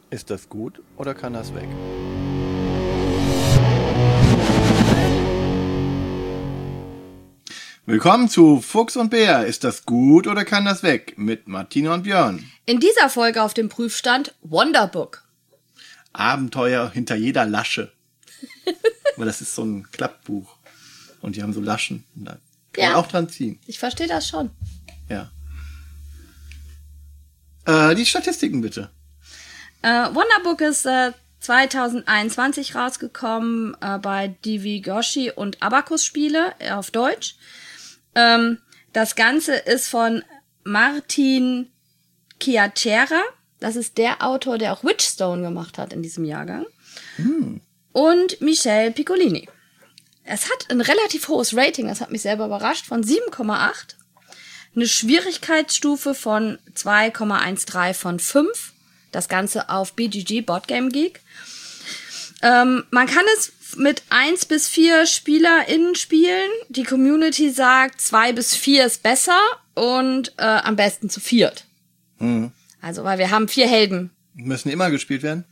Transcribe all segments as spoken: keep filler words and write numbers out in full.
Ist das gut oder kann das weg? Willkommen zu Fuchs und Bär. Ist das gut oder kann das weg? Mit Martina und Björn. In dieser Folge auf dem Prüfstand Wonderbook. Abenteuer hinter jeder Lasche. Aber das ist so ein Klappbuch. Und die haben so Laschen. Da kann Ja. man auch dran ziehen. Ich verstehe das schon. Ja. Äh, die Statistiken bitte. Äh, Wonderbook ist äh, zwanzig einundzwanzig rausgekommen äh, bei Divigoshi und Abacus Spiele äh, auf Deutsch. Ähm, das Ganze ist von Martin Chiachera. Das ist der Autor, der auch Witchstone gemacht hat in diesem Jahrgang. Hm. Und Michel Piccolini. Es hat ein relativ hohes Rating, das hat mich selber überrascht, von sieben Komma acht. Eine Schwierigkeitsstufe von zwei Komma dreizehn von fünf. Das Ganze auf B G G, Board Game Geek. Ähm, man kann es mit eins bis vier SpielerInnen spielen. Die Community sagt, zwei bis vier ist besser und äh, am besten zu viert. Hm. Also, weil wir haben vier Helden. Müssen immer gespielt werden?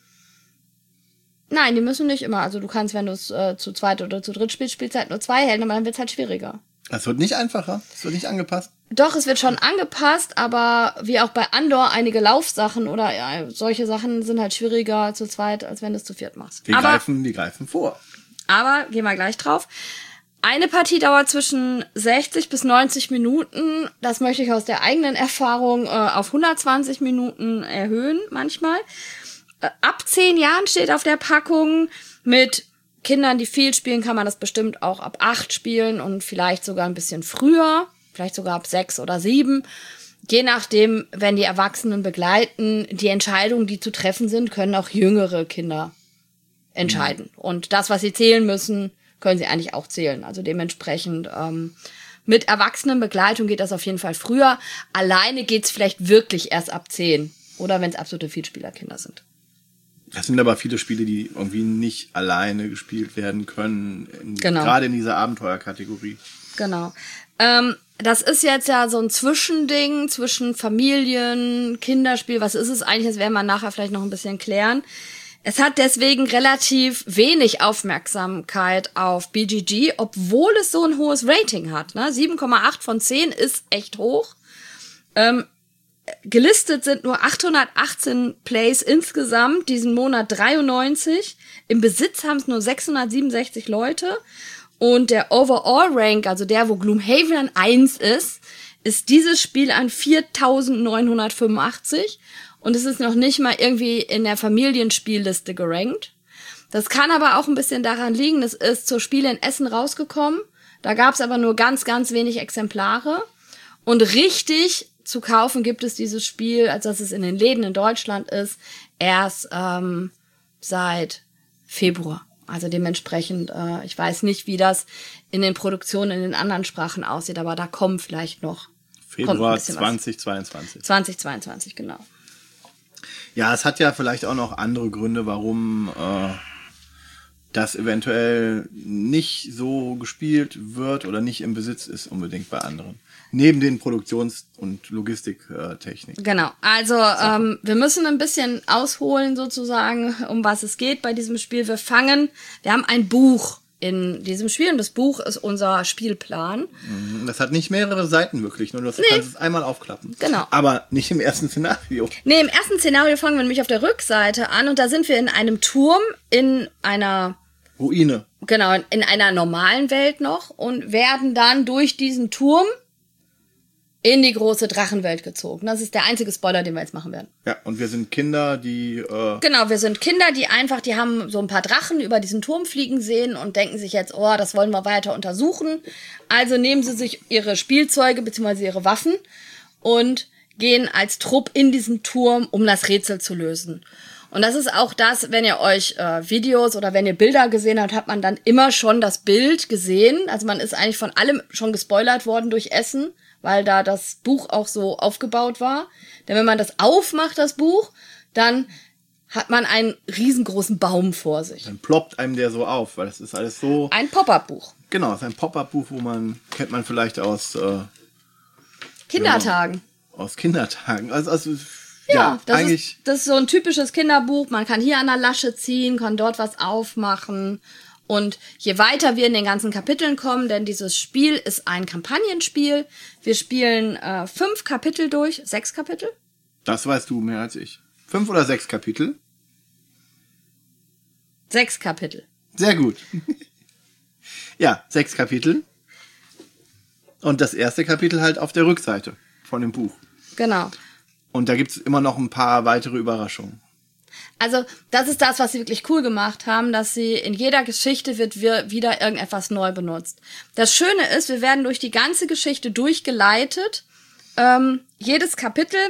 Nein, die müssen nicht immer. Also du kannst, wenn du es äh, zu zweit oder zu dritt spielst, spielst halt nur zwei Helden, aber dann wird es halt schwieriger. Es wird nicht einfacher. Es wird nicht angepasst. Doch, es wird schon angepasst, aber wie auch bei Andor, einige Laufsachen oder ja, solche Sachen sind halt schwieriger zu zweit, als wenn du es zu viert machst. Wir aber, greifen, wir greifen vor. aber, gehen wir gleich drauf. Eine Partie dauert zwischen sechzig bis neunzig Minuten. Das möchte ich aus der eigenen Erfahrung äh, auf hundertzwanzig Minuten erhöhen manchmal. Äh, ab zehn Jahren steht auf der Packung. Mit Kindern, die viel spielen, kann man das bestimmt auch ab acht spielen und vielleicht sogar ein bisschen früher. Vielleicht sogar ab sechs oder sieben. Je nachdem, wenn die Erwachsenen begleiten, die Entscheidungen, die zu treffen sind, können auch jüngere Kinder entscheiden. Mhm. Und das, was sie zählen müssen, können sie eigentlich auch zählen. Also dementsprechend ähm, mit Erwachsenenbegleitung geht das auf jeden Fall früher. Alleine geht's vielleicht wirklich erst ab zehn. Oder wenn es absolute Vielspielerkinder sind. Das sind aber viele Spiele, die irgendwie nicht alleine gespielt werden können. In, Genau. Gerade in dieser Abenteuerkategorie. Genau. Ähm, das ist jetzt ja so ein Zwischending zwischen Familien, Kinderspiel. Was ist es eigentlich? Das werden wir nachher vielleicht noch ein bisschen klären. Es hat deswegen relativ wenig Aufmerksamkeit auf B G G, obwohl es so ein hohes Rating hat. Ne? sieben Komma acht von zehn ist echt hoch. Ähm, gelistet sind nur achthundertachtzehn Plays insgesamt, diesen Monat dreiundneunzig. Im Besitz haben es nur sechshundertsiebenundsechzig Leute. Und der Overall-Rank, also der, wo Gloomhaven an eins ist, ist dieses Spiel an viertausendneunhundertfünfundachtzig. Und es ist noch nicht mal irgendwie in der Familienspielliste gerankt. Das kann aber auch ein bisschen daran liegen, es ist zur Spiele in Essen rausgekommen. Da gab es aber nur ganz, ganz wenig Exemplare. Und richtig zu kaufen gibt es dieses Spiel, als dass es in den Läden in Deutschland ist, erst ähm, seit Februar. Also dementsprechend, äh, ich weiß nicht, wie das in den Produktionen in den anderen Sprachen aussieht, aber da kommen vielleicht noch Februar zweitausendzweiundzwanzig. zweitausendzweiundzwanzig, genau. Ja, es hat ja vielleicht auch noch andere Gründe, warum äh, das eventuell nicht so gespielt wird oder nicht im Besitz ist unbedingt bei anderen. Neben den Produktions- und Logistiktechniken. Genau, also ähm, wir müssen ein bisschen ausholen sozusagen, um was es geht bei diesem Spiel. Wir fangen, wir haben ein Buch in diesem Spiel und das Buch ist unser Spielplan. Das hat nicht mehrere Seiten wirklich, nur du nee. kannst es einmal aufklappen. Genau. Aber nicht im ersten Szenario. Nee, im ersten Szenario fangen wir nämlich auf der Rückseite an und da sind wir in einem Turm in einer Ruine. Genau, in einer normalen Welt noch und werden dann durch diesen Turm in die große Drachenwelt gezogen. Das ist der einzige Spoiler, den wir jetzt machen werden. Ja, und wir sind Kinder, die... Äh Genau, wir sind Kinder, die einfach, die haben so ein paar Drachen über diesen Turm fliegen sehen und denken sich jetzt, oh, das wollen wir weiter untersuchen. Also nehmen sie sich ihre Spielzeuge bzw. ihre Waffen und gehen als Trupp in diesen Turm, um das Rätsel zu lösen. Und das ist auch das, wenn ihr euch äh, Videos oder wenn ihr Bilder gesehen habt, hat man dann immer schon das Bild gesehen. Also man ist eigentlich von allem schon gespoilert worden durch Essen, weil da das Buch auch so aufgebaut war. Denn wenn man das aufmacht, das Buch, dann hat man einen riesengroßen Baum vor sich. Dann ploppt einem der so auf, weil das ist alles so... Ein Pop-Up-Buch. Genau, es ist ein Pop-Up-Buch, wo man, kennt man vielleicht aus... Äh, Kindertagen. Ja, aus Kindertagen. Also, also Ja, Ja, das, eigentlich- ist, das ist so ein typisches Kinderbuch. Man kann hier an der Lasche ziehen, kann dort was aufmachen. Und je weiter wir in den ganzen Kapiteln kommen, denn dieses Spiel ist ein Kampagnenspiel. Wir spielen äh, fünf Kapitel durch, sechs Kapitel. Das weißt du mehr als ich. Fünf oder sechs Kapitel? Sechs Kapitel. Sehr gut. Ja, sechs Kapitel. Und das erste Kapitel halt auf der Rückseite von dem Buch. Genau. Und da gibt's immer noch ein paar weitere Überraschungen. Also das ist das, was sie wirklich cool gemacht haben, dass sie in jeder Geschichte wird wir wieder irgendetwas neu benutzt. Das Schöne ist, wir werden durch die ganze Geschichte durchgeleitet. Ähm, jedes Kapitel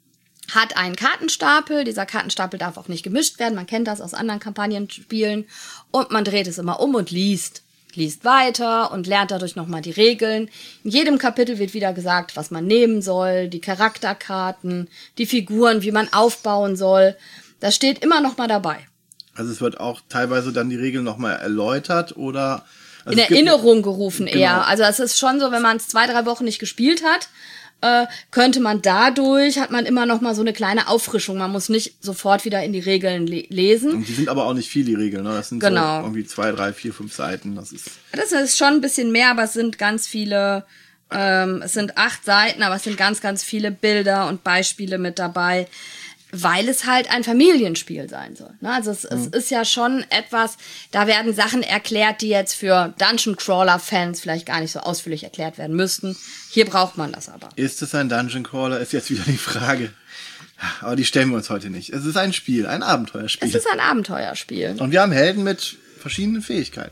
hat einen Kartenstapel. Dieser Kartenstapel darf auch nicht gemischt werden. Man kennt das aus anderen Kampagnenspielen. Und man dreht es immer um und liest. Liest weiter und lernt dadurch nochmal die Regeln. In jedem Kapitel wird wieder gesagt, was man nehmen soll, die Charakterkarten, die Figuren, wie man aufbauen soll. Das steht immer noch mal dabei. Also es wird auch teilweise dann die Regeln nochmal erläutert oder... Also In es gibt- Erinnerung gerufen Genau. eher. Also es ist schon so, wenn man es zwei, drei Wochen nicht gespielt hat, äh, könnte man dadurch, hat man immer noch mal so eine kleine Auffrischung. Man muss nicht sofort wieder in die Regeln le- lesen. Und die sind aber auch nicht viel, die Regeln. Ne? Das sind Genau. so irgendwie zwei, drei, vier, fünf Seiten. Das ist... Das ist schon ein bisschen mehr, aber es sind ganz viele, ähm, es sind acht Seiten, aber es sind ganz, ganz viele Bilder und Beispiele mit dabei, weil es halt ein Familienspiel sein soll. Ne? Also es, es ist ja schon etwas, da werden Sachen erklärt, die jetzt für Dungeon Crawler Fans vielleicht gar nicht so ausführlich erklärt werden müssten. Hier braucht man das aber. Ist es ein Dungeon Crawler? Ist jetzt wieder die Frage. Aber die stellen wir uns heute nicht. Es ist ein Spiel, ein Abenteuerspiel. Es ist ein Abenteuerspiel. Und wir haben Helden mit verschiedenen Fähigkeiten.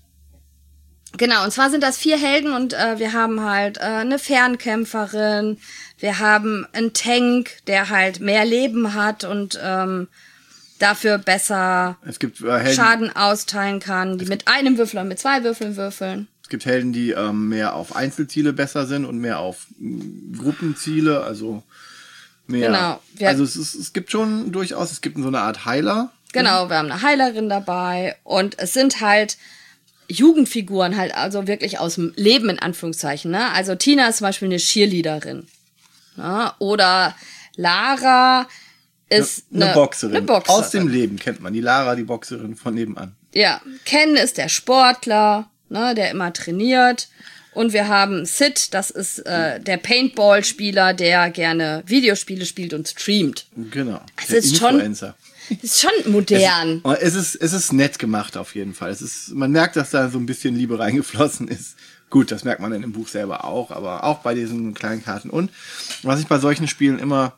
Genau, und zwar sind das vier Helden und äh, wir haben halt äh, eine Fernkämpferin, wir haben einen Tank, der halt mehr Leben hat und ähm, dafür besser Es gibt äh, Helden, Schaden austeilen kann, die mit einem Würfel und mit zwei Würfeln würfeln. es gibt Helden, die ähm, mehr auf Einzelziele besser sind und mehr auf mm, Gruppenziele, also mehr. Genau. Wir- Also es, ist, es gibt schon durchaus, es gibt so eine Art Heiler. Genau, wir haben eine Heilerin dabei und es sind halt Jugendfiguren halt, also wirklich aus dem Leben in Anführungszeichen. Ne? Also Tina ist zum Beispiel eine Cheerleaderin. Ne? Oder Lara ist Eine, eine, Boxerin. Eine Boxerin. Aus dem Leben kennt man die Lara, die Boxerin von nebenan. Ja, Ken ist der Sportler, ne, der immer trainiert. Und wir haben Sid, das ist äh, der Paintball-Spieler, der gerne Videospiele spielt und streamt. Genau. Es Der ist schon- Influencer. Ist schon modern. Aber Es ist, es ist nett gemacht auf jeden Fall. Es ist, man merkt, dass da so ein bisschen Liebe reingeflossen ist. Gut, das merkt man in dem Buch selber auch, aber auch bei diesen kleinen Karten. Und was ich bei solchen Spielen immer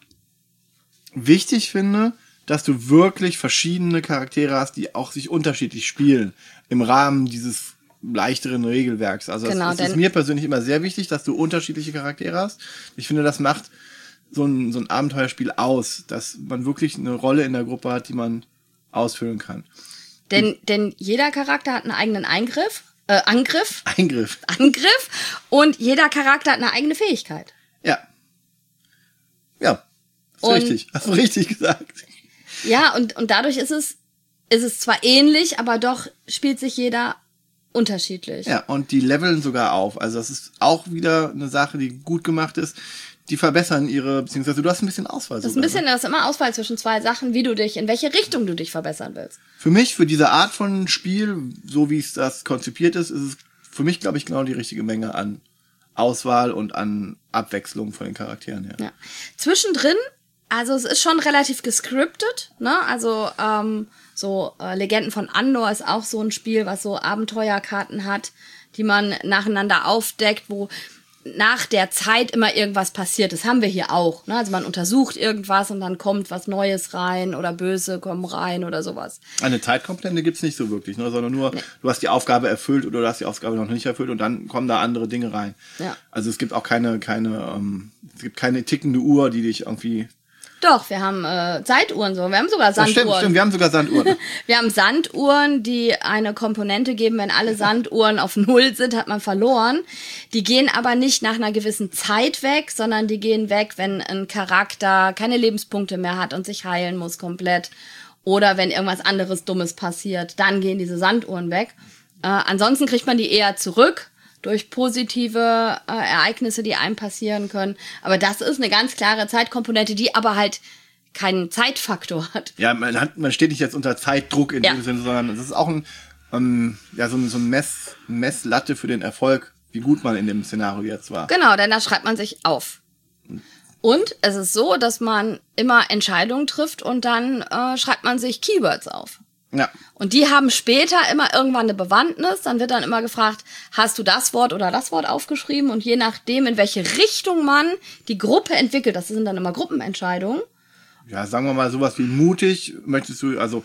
wichtig finde, dass du wirklich verschiedene Charaktere hast, die auch sich unterschiedlich spielen im Rahmen dieses leichteren Regelwerks. Also Genau, es, es ist denn- mir persönlich immer sehr wichtig, dass du unterschiedliche Charaktere hast. Ich finde, das macht so ein, so ein Abenteuerspiel aus, dass man wirklich eine Rolle in der Gruppe hat, die man ausfüllen kann. Denn, denn jeder Charakter hat einen eigenen Eingriff, äh, Angriff, Eingriff. Angriff und jeder Charakter hat eine eigene Fähigkeit. Ja. Ja. Ist Und- richtig. Hast du richtig gesagt. Ja, und, und dadurch ist es, ist es zwar ähnlich, aber doch spielt sich jeder unterschiedlich. Ja, und die leveln sogar auf. Also das ist auch wieder eine Sache, die gut gemacht ist. Die verbessern ihre, beziehungsweise du hast ein bisschen Auswahl. Das ist ein bisschen, das ist immer Auswahl zwischen zwei Sachen, wie du dich, in welche Richtung du dich verbessern willst. Für mich, für diese Art von Spiel, so wie es das konzipiert ist, ist es für mich, glaube ich, genau die richtige Menge an Auswahl und an Abwechslung von den Charakteren her. Ja. Zwischendrin, also es ist schon relativ gescriptet, ne? Also ähm, so äh, Legenden von Andor ist auch so ein Spiel, was so Abenteuerkarten hat, die man nacheinander aufdeckt, wo nach der Zeit immer irgendwas passiert. Das haben wir hier auch. Ne? Also man untersucht irgendwas und dann kommt was Neues rein oder Böse kommen rein oder sowas. Eine Zeitkomponente gibt's nicht so wirklich, ne? Sondern nur, du hast die Aufgabe erfüllt oder du hast die Aufgabe noch nicht erfüllt und dann kommen da andere Dinge rein. Ja. Also es gibt auch keine, keine, ähm, es gibt keine tickende Uhr, die dich irgendwie... Doch, wir haben äh, Zeituhren so. Wir haben sogar Das Sanduhren. stimmt, stimmt, wir haben sogar Sanduhren. Wir haben Sanduhren, die eine Komponente geben, wenn alle Sanduhren auf Null sind, hat man verloren. Die gehen aber nicht nach einer gewissen Zeit weg, sondern die gehen weg, wenn ein Charakter keine Lebenspunkte mehr hat und sich heilen muss komplett. Oder wenn irgendwas anderes Dummes passiert, dann gehen diese Sanduhren weg. Äh, ansonsten kriegt man die eher zurück durch positive äh, Ereignisse, die einem passieren können. Aber das ist eine ganz klare Zeitkomponente, die aber halt keinen Zeitfaktor hat. Ja, man hat, man steht nicht jetzt unter Zeitdruck in Ja. dem Sinne, sondern es ist auch ein, ähm, ja, so ein, so ein Mess, Messlatte für den Erfolg, wie gut man in dem Szenario jetzt war. Genau, denn da schreibt man sich auf. Und es ist so, dass man immer Entscheidungen trifft und dann äh, schreibt man sich Keywords auf. Ja. Und die haben später immer irgendwann eine Bewandtnis. Dann wird dann immer gefragt, hast du das Wort oder das Wort aufgeschrieben? Und je nachdem, in welche Richtung man die Gruppe entwickelt, das sind dann immer Gruppenentscheidungen. Ja, sagen wir mal sowas wie mutig, möchtest du, also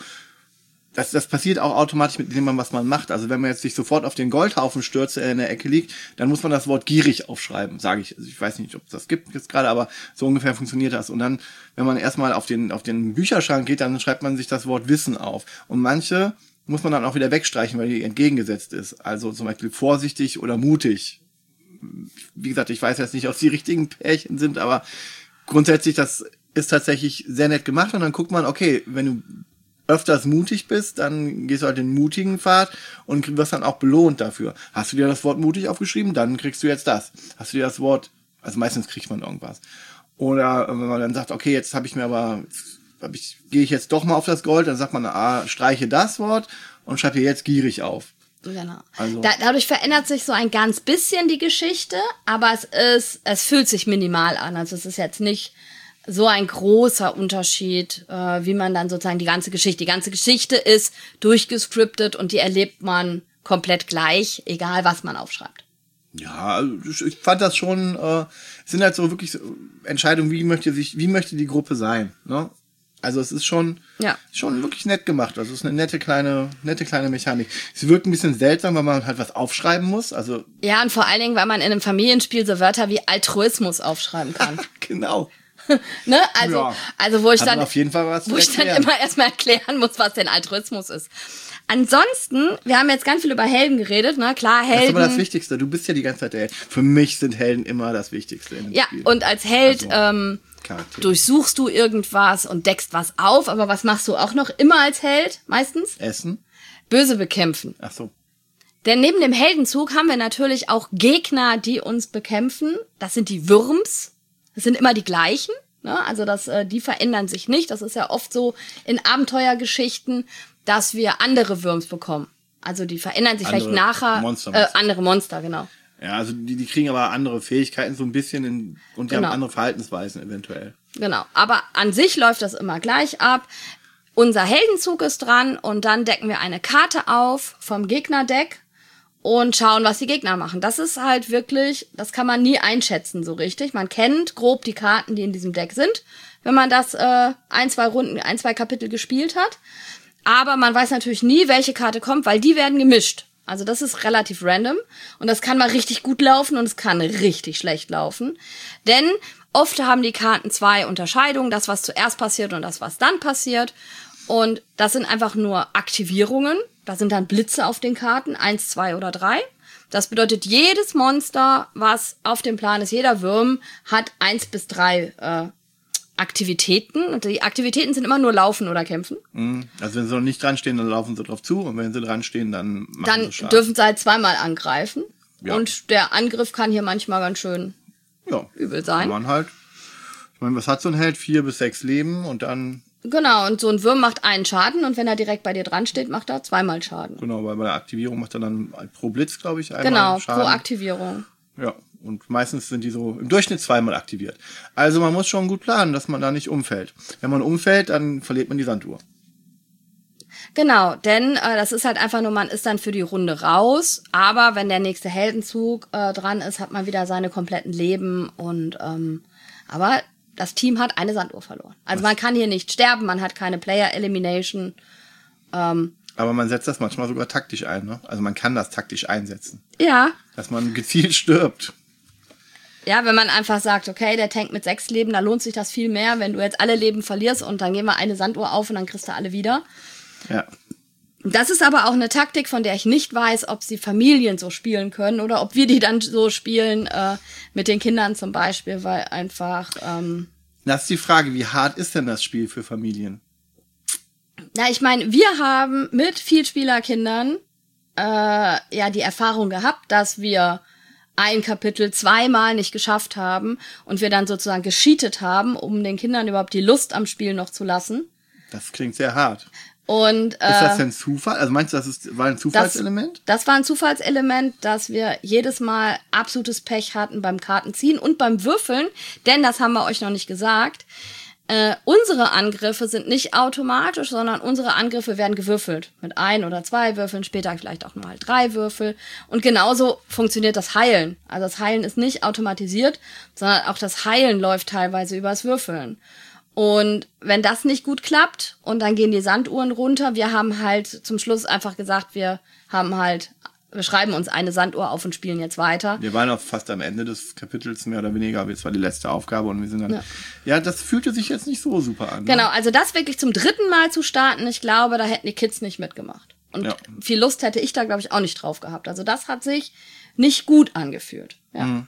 das, das passiert auch automatisch mit dem, was man macht. Also wenn man jetzt sich sofort auf den Goldhaufen stürzt, der in der Ecke liegt, dann muss man das Wort gierig aufschreiben, sage ich. Also ich weiß nicht, ob es das gibt jetzt gerade, aber so ungefähr funktioniert das. Und dann, wenn man erstmal auf den, auf den Bücherschrank geht, dann schreibt man sich das Wort Wissen auf. Und manche muss man dann auch wieder wegstreichen, weil die entgegengesetzt ist. Also zum Beispiel vorsichtig oder mutig. Wie gesagt, ich weiß jetzt nicht, ob es die richtigen Pärchen sind, aber grundsätzlich, das ist tatsächlich sehr nett gemacht. Und dann guckt man, okay, wenn du öfters mutig bist, dann gehst du halt den mutigen Pfad und wirst dann auch belohnt dafür. Hast du dir das Wort mutig aufgeschrieben, dann kriegst du jetzt das. Hast du dir das Wort, also meistens kriegt man irgendwas. Oder wenn man dann sagt, okay, jetzt habe ich mir aber, hab ich, gehe ich jetzt doch mal auf das Gold, dann sagt man, ah, streiche das Wort und schreibe hier jetzt gierig auf. Genau. Also, da, dadurch verändert sich so ein ganz bisschen die Geschichte, aber es ist, es fühlt sich minimal an. Also es ist jetzt nicht so ein großer Unterschied, äh, wie man dann sozusagen die ganze Geschichte, die ganze Geschichte ist durchgescriptet und die erlebt man komplett gleich, egal was man aufschreibt. ja, also ich fand das schon, äh, es sind halt so wirklich so Entscheidungen, wie möchte sich, wie möchte die Gruppe sein, ne? Also es ist schon, Ja. schon wirklich nett gemacht. Also es ist eine nette kleine, nette kleine Mechanik. Es wirkt ein bisschen seltsam, weil man halt was aufschreiben muss. Also Ja, und vor allen Dingen, weil man in einem Familienspiel so Wörter wie Altruismus aufschreiben kann. genau. Ne? Also, Ja. also wo ich Hat dann, man auf jeden Fall was zu wo ich dann erklären. immer erstmal erklären muss, was denn Altruismus ist. Ansonsten, wir haben jetzt ganz viel über Helden geredet, ne? Klar, Das ist Helden. aber das Wichtigste. Du bist ja die ganze Zeit der Held. Für mich sind Helden immer das Wichtigste in dem Ja, Spiel. und als Held Also, ähm, Charaktere. durchsuchst du irgendwas und deckst was auf, aber was machst du auch noch immer als Held? Meistens? Essen? Böse bekämpfen. Ach so. Denn neben dem Heldenzug haben wir natürlich auch Gegner, die uns bekämpfen. Das sind die Würms. Das sind immer die gleichen. Ne? Also das, äh, die verändern sich nicht. Das ist ja oft so in Abenteuergeschichten, dass wir andere Würms bekommen. Also die verändern sich Andere vielleicht nachher. Monster, äh, meinst du? andere Monster, genau. Ja, also die, die kriegen aber andere Fähigkeiten so ein bisschen in, und die Genau. haben andere Verhaltensweisen eventuell. Genau. Aber an sich läuft das immer gleich ab. Unser Heldenzug ist dran und dann decken wir eine Karte auf vom Gegnerdeck und schauen, was die Gegner machen. Das ist halt wirklich, das kann man nie einschätzen so richtig. Man kennt grob die Karten, die in diesem Deck sind, wenn man das äh, ein, zwei Runden, ein, zwei Kapitel gespielt hat. Aber man weiß natürlich nie, welche Karte kommt, weil die werden gemischt. Also das ist relativ random und das kann mal richtig gut laufen und es kann richtig schlecht laufen. Denn oft haben die Karten zwei Unterscheidungen, das, was zuerst passiert und das, was dann passiert. Und das sind einfach nur Aktivierungen. Da sind dann Blitze auf den Karten, eins, zwei oder drei. Das bedeutet, jedes Monster, was auf dem Plan ist, jeder Wurm, hat eins bis drei äh, Aktivitäten. Und die Aktivitäten sind immer nur Laufen oder Kämpfen. Mhm. Also wenn sie noch nicht dran stehen, dann laufen sie drauf zu und wenn sie dran stehen, dann machen Dann sie Schaden. dürfen sie halt zweimal angreifen. Ja. Und der Angriff kann hier manchmal ganz schön ja. übel sein. Kann man halt. Ich meine, was hat so ein Held? Vier bis sechs Leben und dann, Genau, und so ein Wurm macht einen Schaden und wenn er direkt bei dir dran steht, macht er zweimal Schaden. genau, weil bei der Aktivierung macht er dann pro Blitz, glaube ich, einmal Genau, Schaden. pro Aktivierung. Ja, und meistens sind die so im Durchschnitt zweimal aktiviert. Also man muss schon gut planen, dass man da nicht umfällt. Wenn man umfällt, dann verliert man die Sanduhr. Genau, denn äh, das ist halt einfach nur, man ist dann für die Runde raus, aber wenn der nächste Heldenzug äh, dran ist, hat man wieder seine kompletten Leben und ähm, aber das Team hat eine Sanduhr verloren. Also man kann hier nicht sterben, man hat keine Player Elimination. Ähm, Aber man setzt das manchmal sogar taktisch ein, ne? Also man kann das taktisch einsetzen. ja, Dass man gezielt stirbt. ja, wenn man einfach sagt, okay, der Tank mit sechs Leben, da lohnt sich das viel mehr, wenn du jetzt alle Leben verlierst und dann gehen wir eine Sanduhr auf und dann kriegst du alle wieder. Ja. Das ist aber auch eine Taktik, von der ich nicht weiß, ob sie Familien so spielen können oder ob wir die dann so spielen, äh, mit den Kindern zum Beispiel, weil einfach, ähm, Das ist die Frage, wie hart ist denn das Spiel für Familien? na, ich meine, wir haben mit Vielspielerkindern äh, ja die Erfahrung gehabt, dass wir ein Kapitel zweimal nicht geschafft haben und wir dann sozusagen gecheatet haben, um den Kindern überhaupt die Lust am Spiel noch zu lassen. Das klingt sehr hart. Und, äh, ist das denn Zufall? Also meinst du, das ist, war ein Zufallselement? Das, das war ein Zufallselement, dass wir jedes Mal absolutes Pech hatten beim Kartenziehen und beim Würfeln, denn das haben wir euch noch nicht gesagt. Äh, unsere Angriffe sind nicht automatisch, sondern unsere Angriffe werden gewürfelt. Mit ein oder zwei Würfeln, später vielleicht auch mal drei Würfel. Und genauso funktioniert das Heilen. Also das Heilen ist nicht automatisiert, sondern auch das Heilen läuft teilweise übers Würfeln. Und wenn das nicht gut klappt und dann gehen die Sanduhren runter, wir haben halt zum Schluss einfach gesagt, wir haben halt, wir schreiben uns eine Sanduhr auf und spielen jetzt weiter. Wir waren auch fast am Ende des Kapitels, mehr oder weniger, aber jetzt war die letzte Aufgabe und wir sind dann, ja, ja das fühlte sich jetzt nicht so super an. Ne? Genau, also das wirklich zum dritten Mal zu starten, ich glaube, da hätten die Kids nicht mitgemacht. Und ja. viel Lust hätte ich da, glaube ich, auch nicht drauf gehabt. Also das hat sich nicht gut angefühlt. Ja. Mhm.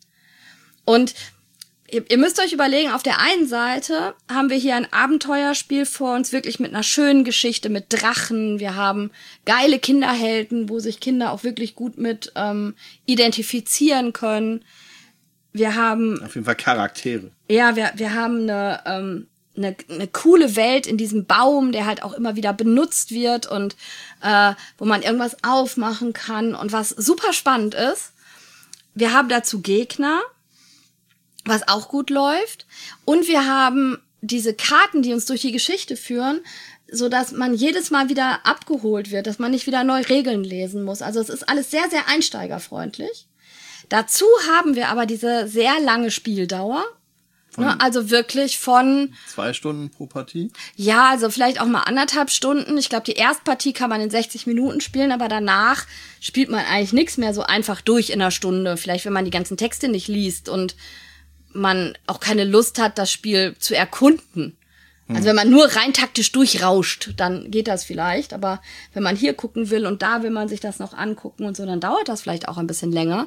Und ihr müsst euch überlegen, auf der einen Seite haben wir hier ein Abenteuerspiel vor uns, wirklich mit einer schönen Geschichte, mit Drachen. Wir haben geile Kinderhelden, wo sich Kinder auch wirklich gut mit ähm, identifizieren können. Wir haben... Auf jeden Fall Charaktere. Ja, wir, wir haben eine, ähm, eine, eine coole Welt in diesem Baum, der halt auch immer wieder benutzt wird und äh, wo man irgendwas aufmachen kann. Und was super spannend ist, wir haben dazu Gegner, was auch gut läuft. Und wir haben diese Karten, die uns durch die Geschichte führen, so dass man jedes Mal wieder abgeholt wird, dass man nicht wieder neu Regeln lesen muss. Also es ist alles sehr, sehr einsteigerfreundlich. Dazu haben wir aber diese sehr lange Spieldauer. Ne, also wirklich von... Zwei Stunden pro Partie? Ja, also vielleicht auch mal anderthalb Stunden. Ich glaube, die Erstpartie kann man in sechzig Minuten spielen, aber danach spielt man eigentlich nichts mehr so einfach durch in einer Stunde. Vielleicht, wenn man die ganzen Texte nicht liest und man auch keine Lust hat, das Spiel zu erkunden. Hm. Also wenn man nur rein taktisch durchrauscht, dann geht das vielleicht. Aber wenn man hier gucken will und da will man sich das noch angucken und so, dann dauert das vielleicht auch ein bisschen länger.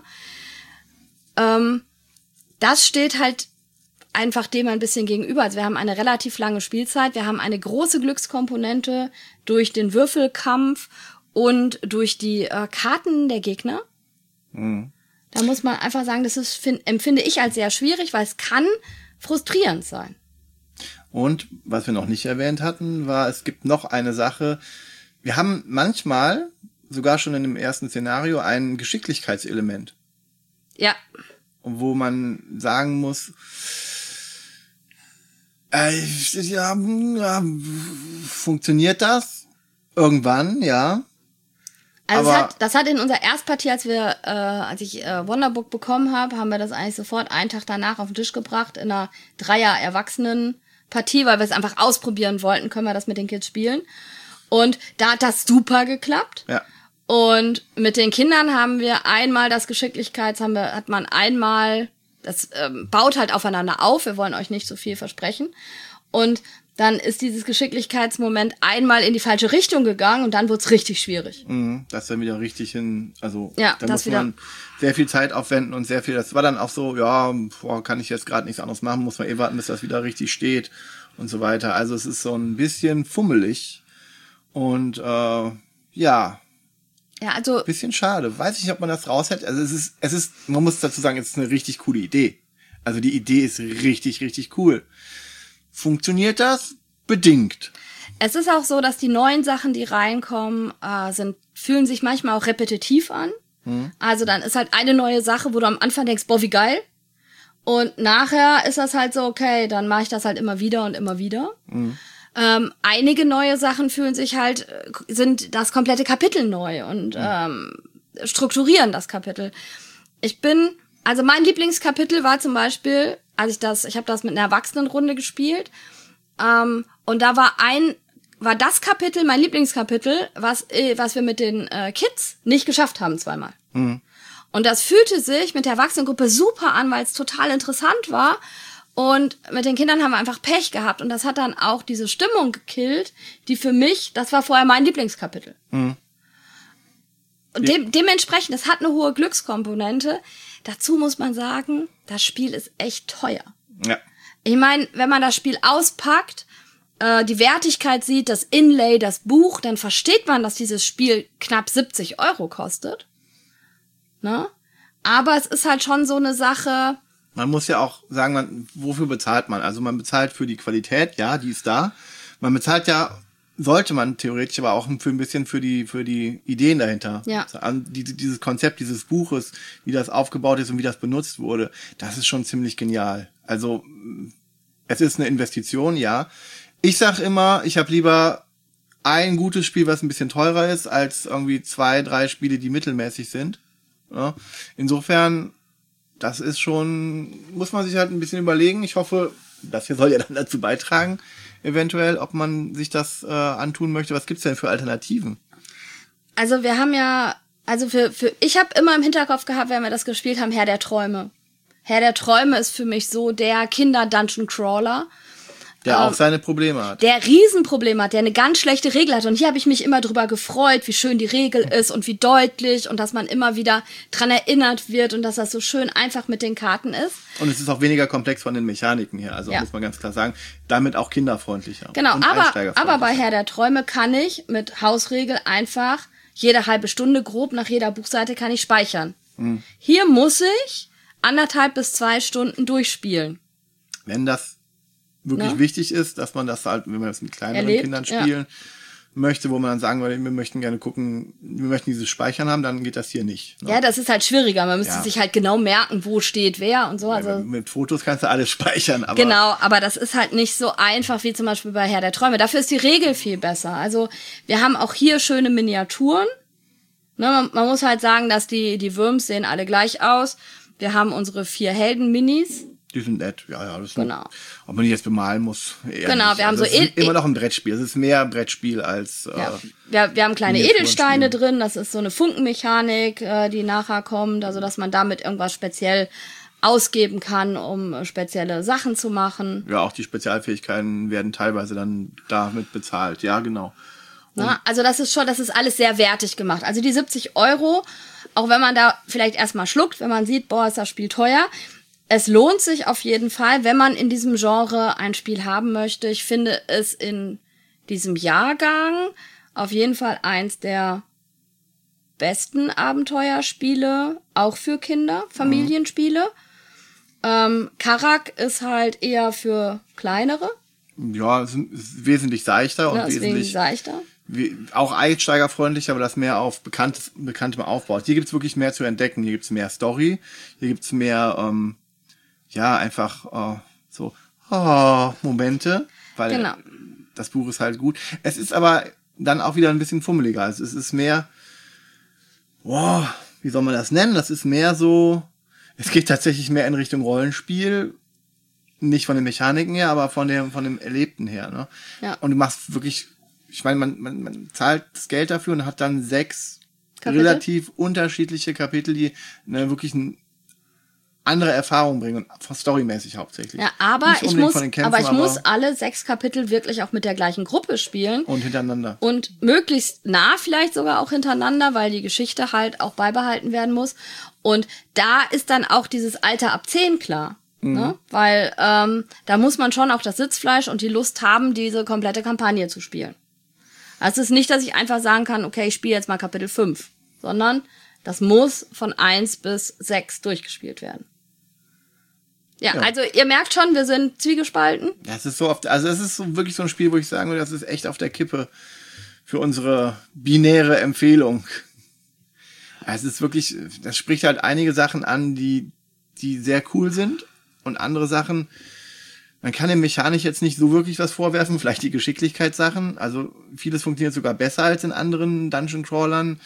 Ähm, das steht halt einfach dem ein bisschen gegenüber. Also wir haben eine relativ lange Spielzeit. Wir haben eine große Glückskomponente durch den Würfelkampf und durch die äh, Karten der Gegner. Hm. Da muss man einfach sagen, das ist, find, empfinde ich als sehr schwierig, weil es kann frustrierend sein. Und was wir noch nicht erwähnt hatten, war, es gibt noch eine Sache. Wir haben manchmal, sogar schon in dem ersten Szenario, ein Geschicklichkeitselement. Ja. Wo man sagen muss, äh, ja, ja, funktioniert das? Irgendwann, ja. Also es hat, das hat in unserer Erstpartie, als wir, äh, als ich äh, Wonderbook bekommen habe, haben wir das eigentlich sofort einen Tag danach auf den Tisch gebracht in einer Dreier-Erwachsenen-Partie, weil wir es einfach ausprobieren wollten, können wir das mit den Kids spielen. Und da hat das super geklappt. Ja. Und mit den Kindern haben wir einmal das Geschicklichkeits, haben wir, hat man einmal, das ähm, baut halt aufeinander auf, wir wollen euch nicht so viel versprechen. Und dann ist dieses Geschicklichkeitsmoment einmal in die falsche Richtung gegangen und dann wurde es richtig schwierig. Mhm, das dann wieder richtig hin, also ja, da muss wieder man sehr viel Zeit aufwenden und sehr viel, das war dann auch so, ja, boah, kann ich jetzt gerade nichts anderes machen, muss man eh warten, bis das wieder richtig steht und so weiter. Also es ist so ein bisschen fummelig und äh, ja, ja, also bisschen schade. Weiß ich, ob man das raushält. Also es ist, es ist, man muss dazu sagen, es ist eine richtig coole Idee. Also die Idee ist richtig, richtig cool. Funktioniert das? Bedingt. Es ist auch so, dass die neuen Sachen, die reinkommen, äh, sind, fühlen sich manchmal auch repetitiv an. Hm. Also dann ist halt eine neue Sache, wo du am Anfang denkst, boah, wie geil. Und nachher ist das halt so, okay, dann mache ich das halt immer wieder und immer wieder. Hm. Ähm, einige neue Sachen fühlen sich halt, sind das komplette Kapitel neu und ähm, strukturieren das Kapitel. Ich bin, also mein Lieblingskapitel war zum Beispiel, als ich das, ich habe das mit einer Erwachsenenrunde gespielt, ähm, und da war ein, war das Kapitel, mein Lieblingskapitel, was, äh, was wir mit den äh, Kids nicht geschafft haben zweimal. Mhm. Und das fühlte sich mit der Erwachsenengruppe super an, weil es total interessant war. Und mit den Kindern haben wir einfach Pech gehabt. Und das hat dann auch diese Stimmung gekillt, die für mich, das war vorher mein Lieblingskapitel. Mhm. Und de- dementsprechend, das hat eine hohe Glückskomponente. Dazu muss man sagen, das Spiel ist echt teuer. Ja. Ich meine, wenn man das Spiel auspackt, äh, die Wertigkeit sieht, das Inlay, das Buch, dann versteht man, dass dieses Spiel knapp siebzig Euro kostet. Ne? aber es ist halt schon so eine Sache. Man muss ja auch sagen, man, wofür bezahlt man? Also man bezahlt für die Qualität, ja, die ist da. Man bezahlt ja, sollte man theoretisch aber auch für ein bisschen für die für die Ideen dahinter. Ja. Also die, dieses Konzept dieses Buches, wie das aufgebaut ist und wie das benutzt wurde, das ist schon ziemlich genial. Also es ist eine Investition, ja. Ich sag immer, ich habe lieber ein gutes Spiel, was ein bisschen teurer ist, als irgendwie zwei, drei Spiele, die mittelmäßig sind. Ja. Insofern, das ist schon, muss man sich halt ein bisschen überlegen. Ich hoffe, das hier soll ja dann dazu beitragen, eventuell, ob man sich das äh, antun möchte. Was gibt's denn für Alternativen? Also wir haben ja, also für, für ich habe immer im Hinterkopf gehabt, wenn wir das gespielt haben, Herr der Träume. Herr der Träume ist für mich so der Kinder-Dungeon-Crawler. Der auch seine Probleme hat. Der Riesenprobleme hat, der eine ganz schlechte Regel hat. Und hier habe ich mich immer drüber gefreut, wie schön die Regel ist und wie deutlich und dass man immer wieder dran erinnert wird und dass das so schön einfach mit den Karten ist. Und es ist auch weniger komplex von den Mechaniken her, also ja. Muss man ganz klar sagen. Damit auch kinderfreundlicher. Genau, aber, aber bei Herr der Träume kann ich mit Hausregel einfach jede halbe Stunde grob nach jeder Buchseite kann ich speichern. Hm. Hier muss ich anderthalb bis zwei Stunden durchspielen. Wenn das wirklich ja. wichtig ist, dass man das halt, wenn man das mit kleineren Erlebt, Kindern spielen ja. möchte, wo man dann sagen würde, wir möchten gerne gucken, wir möchten dieses Speichern haben, dann geht das hier nicht. Ne? Ja, das ist halt schwieriger. Man müsste ja. sich halt genau merken, wo steht wer und so. Also ja, mit Fotos kannst du alles speichern. Aber genau, aber das ist halt nicht so einfach wie zum Beispiel bei Herr der Träume. Dafür ist die Regel viel besser. Also wir haben auch hier schöne Miniaturen. Ne, man, man muss halt sagen, dass die, die Würms sehen alle gleich aus. Wir haben unsere vier Helden-Minis. Die sind nett, ja, ja. Das ist genau. Ein, ob man die jetzt bemalen muss. Genau, nicht. wir haben also so... Es ist immer noch ein Brettspiel. Es ist mehr Brettspiel als... Ja. Äh, wir, wir haben kleine Edelsteine drin. Das ist so eine Funkenmechanik, äh, die nachher kommt. Also, dass man damit irgendwas speziell ausgeben kann, um spezielle Sachen zu machen. Ja, auch die Spezialfähigkeiten werden teilweise dann damit bezahlt. Ja, genau. Na, also das ist schon, das ist alles sehr wertig gemacht. Also die siebzig Euro, auch wenn man da vielleicht erstmal schluckt, wenn man sieht, boah, ist das Spiel teuer. Es lohnt sich auf jeden Fall, wenn man in diesem Genre ein Spiel haben möchte. Ich finde es in diesem Jahrgang auf jeden Fall eins der besten Abenteuerspiele, auch für Kinder, Familienspiele. Mhm. Ähm, Karak ist halt eher für kleinere. Ja, es ist wesentlich seichter und ja, wesentlich seichter. Wie, auch einsteigerfreundlich, aber das mehr auf bekanntes, bekanntem aufbaut. Hier gibt's wirklich mehr zu entdecken. Hier gibt's mehr Story. Hier gibt's mehr, ähm, ja, einfach äh, so oh, Momente, weil genau. das Buch ist halt gut. Es ist aber dann auch wieder ein bisschen fummeliger. Also es ist mehr, wow, wie soll man das nennen? Das ist mehr so, es geht tatsächlich mehr in Richtung Rollenspiel. Nicht von den Mechaniken her, aber von dem, von dem Erlebten her. Ne? Ja. Und du machst wirklich, ich meine, man, man, man zahlt das Geld dafür und hat dann sechs Kapitel? relativ unterschiedliche Kapitel, die ne, wirklich eine andere Erfahrung bringen, und storymäßig hauptsächlich. Ja, aber Nicht ich muss, von den Kämpfen, aber ich aber muss alle sechs Kapitel wirklich auch mit der gleichen Gruppe spielen. Und hintereinander. Und möglichst nah vielleicht sogar auch hintereinander, weil die Geschichte halt auch beibehalten werden muss. Und da ist dann auch dieses Alter ab zehn klar. Mhm. Ne? Weil ähm, da muss man schon auch das Sitzfleisch und die Lust haben, diese komplette Kampagne zu spielen. Also es ist nicht, dass ich einfach sagen kann, okay, ich spiele jetzt mal Kapitel fünf, sondern das muss von eins bis sechs durchgespielt werden. Ja, ja, also ihr merkt schon, wir sind zwiegespalten. Das ist so oft, also es ist so wirklich so ein Spiel, wo ich sagen würde, das ist echt auf der Kippe für unsere binäre Empfehlung. Es ist wirklich, das spricht halt einige Sachen an, die, die sehr cool sind und andere Sachen, man kann dem Mechanik jetzt nicht so wirklich was vorwerfen, vielleicht die Geschicklichkeitssachen, also vieles funktioniert sogar besser als in anderen Dungeon-Crawlern.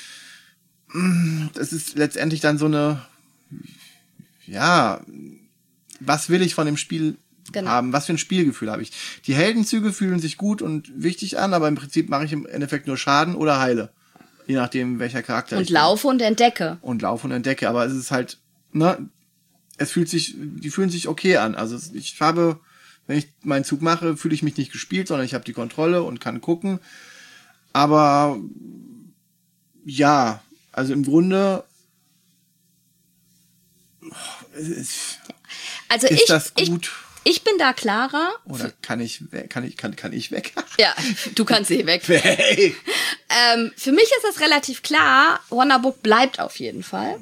Das ist letztendlich dann so eine, ja, was will ich von dem Spiel genau. haben? Was für ein Spielgefühl habe ich? Die Heldenzüge fühlen sich gut und wichtig an, aber im Prinzip mache ich im Endeffekt nur Schaden oder heile. Je nachdem, welcher Charakter und ich bin. Und laufe und entdecke. Und laufe und entdecke, aber es ist halt, ne, es fühlt sich, die fühlen sich okay an. Also ich habe, wenn ich meinen Zug mache, fühle ich mich nicht gespielt, sondern ich habe die Kontrolle und kann gucken. Aber ja, also im Grunde ist, also ist ich, das gut. Ich, ich bin da klarer. Oder kann ich, kann ich, kann, kann ich weg? Ja, du kannst eh weg. Hey. ähm, für mich ist das relativ klar. Wonderbook bleibt auf jeden Fall.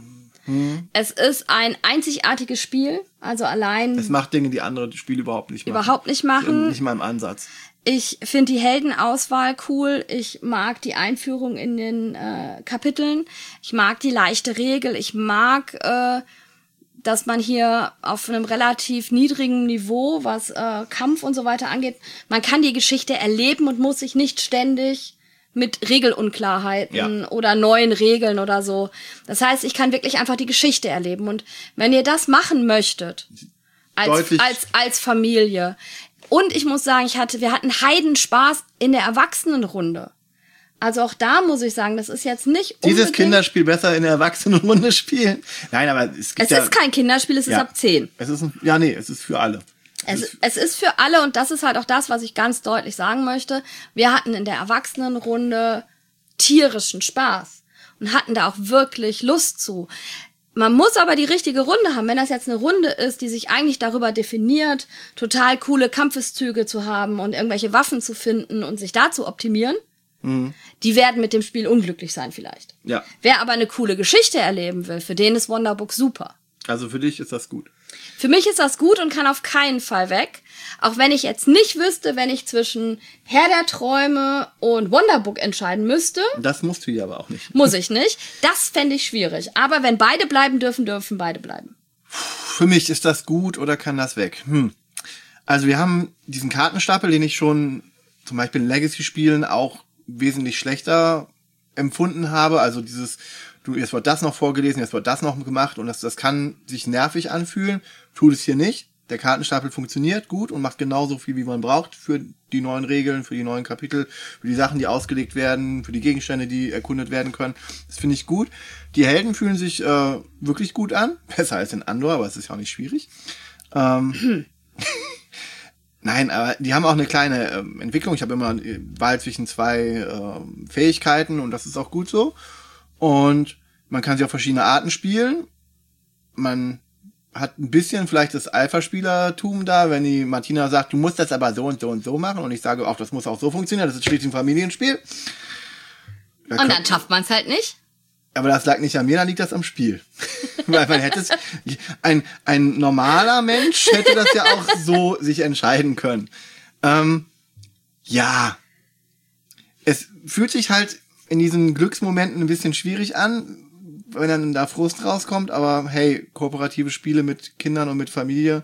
Hm. Es ist ein einzigartiges Spiel, also allein... Es macht Dinge, die andere Spiele überhaupt nicht machen. Überhaupt nicht machen. Nicht mal im Ansatz. Ich finde die Heldenauswahl cool. Ich mag die Einführung in den äh, Kapiteln. Ich mag die leichte Regel. Ich mag, äh, dass man hier auf einem relativ niedrigen Niveau, was äh, Kampf und so weiter angeht, man kann die Geschichte erleben und muss sich nicht ständig mit Regelunklarheiten ja. oder neuen Regeln oder so. Das heißt, ich kann wirklich einfach die Geschichte erleben. Und wenn ihr das machen möchtet, als, als, als Familie... Und ich muss sagen, ich hatte, wir hatten Heidenspaß in der Erwachsenenrunde. Also auch da muss ich sagen, das ist jetzt nicht unbedingt... Dieses Kinderspiel besser in der Erwachsenenrunde spielen? Nein, aber es gibt Es ja, ist kein Kinderspiel, es ja, ist ab zehn. Es ist ein, ja, nee, es ist für alle. Es, es, ist, es ist für alle und das ist halt auch das, was ich ganz deutlich sagen möchte. Wir hatten in der Erwachsenenrunde tierischen Spaß und hatten da auch wirklich Lust zu. Man muss aber die richtige Runde haben. Wenn das jetzt eine Runde ist, die sich eigentlich darüber definiert, total coole Kampfeszüge zu haben und irgendwelche Waffen zu finden und sich da zu optimieren, mhm. die werden mit dem Spiel unglücklich sein vielleicht. Ja. Wer aber eine coole Geschichte erleben will, für den ist Wonderbook super. Also für dich ist das gut. Für mich ist das gut und kann auf keinen Fall weg. Auch wenn ich jetzt nicht wüsste, wenn ich zwischen Herr der Träume und Wonderbook entscheiden müsste. Das musst du ja aber auch nicht. Muss ich nicht. Das fände ich schwierig. Aber wenn beide bleiben dürfen, dürfen beide bleiben. Für mich ist das gut oder kann das weg? Hm. Also wir haben diesen Kartenstapel, den ich schon zum Beispiel in Legacy-Spielen auch wesentlich schlechter empfunden habe. Also dieses, du, jetzt wird das noch vorgelesen, jetzt wird das noch gemacht und das, das kann sich nervig anfühlen. Tut es hier nicht. Der Kartenstapel funktioniert gut und macht genauso viel, wie man braucht für die neuen Regeln, für die neuen Kapitel, für die Sachen, die ausgelegt werden, für die Gegenstände, die erkundet werden können. Das finde ich gut. Die Helden fühlen sich äh, wirklich gut an. Besser als in Andor, aber es ist ja auch nicht schwierig. Ähm, Nein, aber die haben auch eine kleine ähm, Entwicklung. Ich habe immer eine Wahl zwischen zwei ähm, Fähigkeiten und das ist auch gut so. Und man kann sie auf verschiedene Arten spielen. Man hat ein bisschen vielleicht das Alpha-Spielertum da, wenn die Martina sagt, du musst das aber so und so und so machen und ich sage, auch das muss auch so funktionieren, das ist schließlich ein Familienspiel. Da und dann schafft man es halt nicht. Aber das lag nicht an mir, dann liegt das am Spiel. Weil man hätte es, ein, ein normaler Mensch hätte das ja auch so sich entscheiden können. Ähm, ja. Es fühlt sich halt in diesen Glücksmomenten ein bisschen schwierig an, wenn dann da Frust rauskommt, aber hey, kooperative Spiele mit Kindern und mit Familie,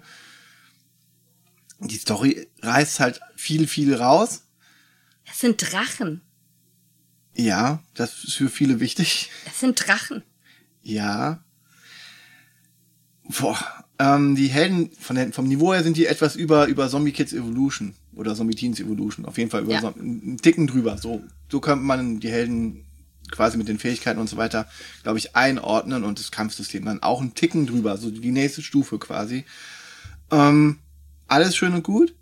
die Story reißt halt viel, viel raus. Das sind Drachen. Ja, das ist für viele wichtig. Das sind Drachen. Ja. Boah, ähm, die Helden von der, vom Niveau her sind die etwas über über Zombie Kids Evolution oder Zombie Teens Evolution, auf jeden Fall über ja. so, einen Ticken drüber. So, so könnte man die Helden quasi mit den Fähigkeiten und so weiter, glaube ich, einordnen und das Kampfsystem dann auch einen Ticken drüber, so die nächste Stufe quasi. Ähm, alles schön und gut.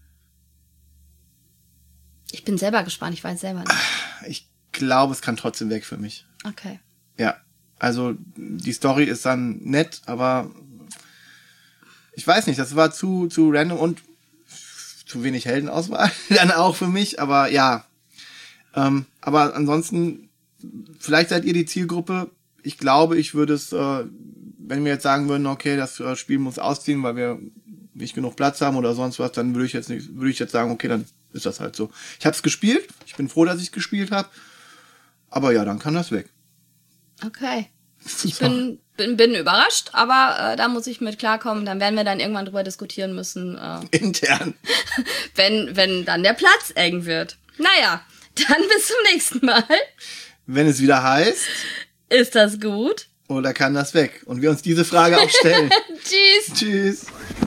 Ich bin selber gespannt, ich weiß selber nicht. Ich glaube, es kann trotzdem weg für mich. Okay. Ja, also die Story ist dann nett, aber ich weiß nicht, das war zu zu random und zu wenig Heldenauswahl dann auch für mich, aber ja. Ähm, aber ansonsten, vielleicht seid ihr die Zielgruppe. Ich glaube, ich würde es, äh, wenn wir jetzt sagen würden, okay, das äh, Spiel muss ausziehen, weil wir nicht genug Platz haben oder sonst was, dann würde ich jetzt nicht, würde ich jetzt sagen, okay, dann ist das halt so. Ich habe es gespielt. Ich bin froh, dass ich es gespielt habe. Aber ja, dann kann das weg. Okay. Ich bin, bin, bin überrascht, aber äh, da muss ich mit klarkommen. Dann werden wir dann irgendwann drüber diskutieren müssen. Äh, Intern. wenn, wenn dann der Platz eng wird. Naja, dann bis zum nächsten Mal. Wenn es wieder heißt... Ist das gut? Oder kann das weg? Und wir uns diese Frage auch stellen. Tschüss. Tschüss.